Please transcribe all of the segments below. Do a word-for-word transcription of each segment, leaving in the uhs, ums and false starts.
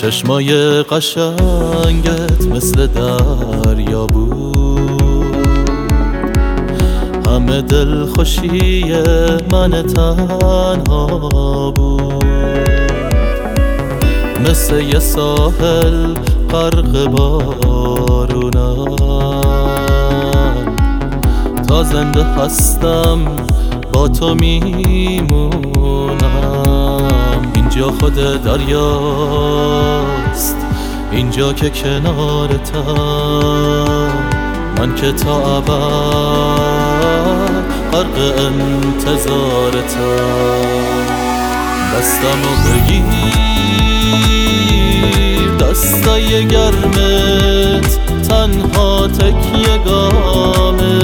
چشمای قشنگت مثل دریا بود، همه دل خوشی من تنها بود. مثل یه ساحل غرق بارونم، تا زنده هستم با تو میمونم. اینجا خود دریاست، اینجا که کنارتم، من که تا ابد غرق انتظارتم. دستمو بگیر، دستای گرمت تنها تکیه گامه،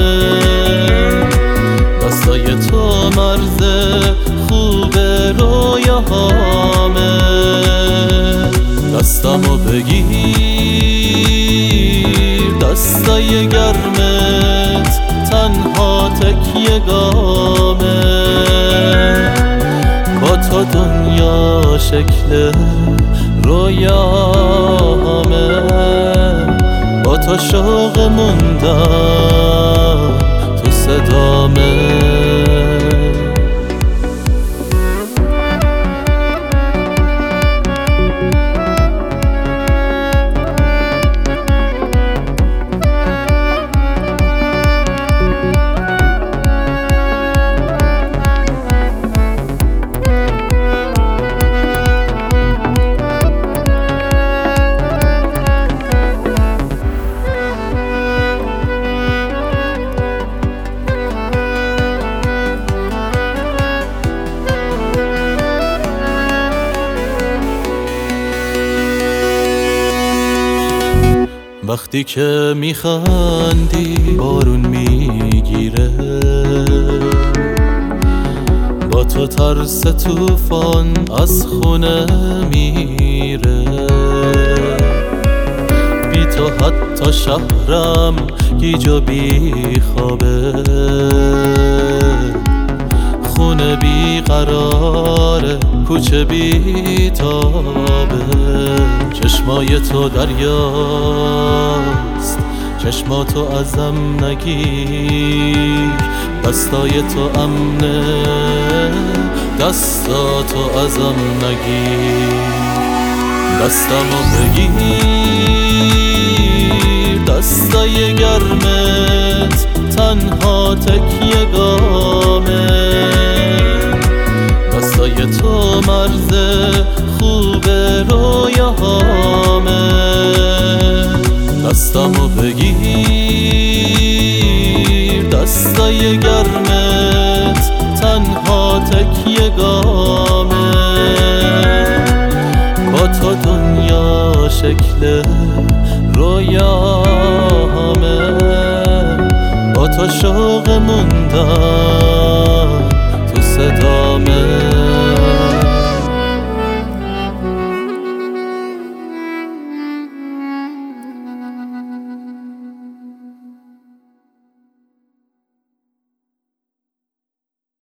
دستای تو مرز خوب رویاهامه. دستمو بگیر، دستای گرمت تنها تکیه گامه، با تو دنیا شکل رویاهامه، با تو شوق موندن تو صدامه. وقتی که میخندی بارون میگیره، با تو ترس طوفان از خونه میره. بی تو حتی شهرم گیج و بی خوابه، خونه بی قراره، کوچه بی تابه. چشمای تو دریاست، چشماتو ازم نگیر، دستای تو امنه، دستاتو ازم نگیر. دستمو بگیر، دستای گرمت تنها تکیه گامه، دستای تو مرز خوب رویاهامه. دستمو بگیر، دستای گرمت تنها تکیه گامه، با تو دنیا شکل رویاهامه، با تو شوق موندن